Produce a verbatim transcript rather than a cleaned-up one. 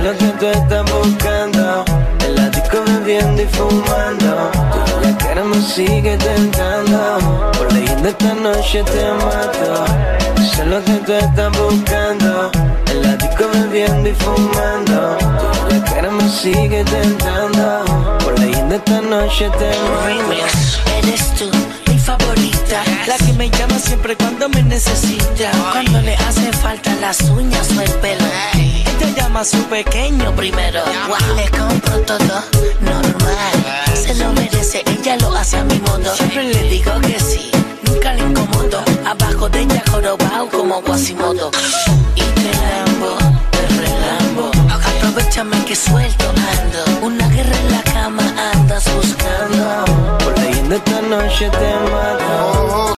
lo que tú estás buscando. En la disco bebiendo y fumando. Tu cara me sigue tentando. Por leyenda esta noche te mato. Sé lo que tú estás buscando. En la disco bebiendo y fumando. Tu cara me sigue tentando. Por leyenda esta noche te mato. Eres tú, mi favorita, la que me llama siempre cuando me necesita. Cuando le hace falta las uñas o el pelo, ella llama a su pequeño primero. Wow, le compro todo normal, se lo merece, ella lo hace a mi modo. Siempre le digo que sí, nunca le incomodo. Abajo de ella jorobao como Quasimodo. Y te lambo, te relambo. Aprovechame que suelto ando. Una guerra en la cama andas buscando. Por leyenda esta noche te mato.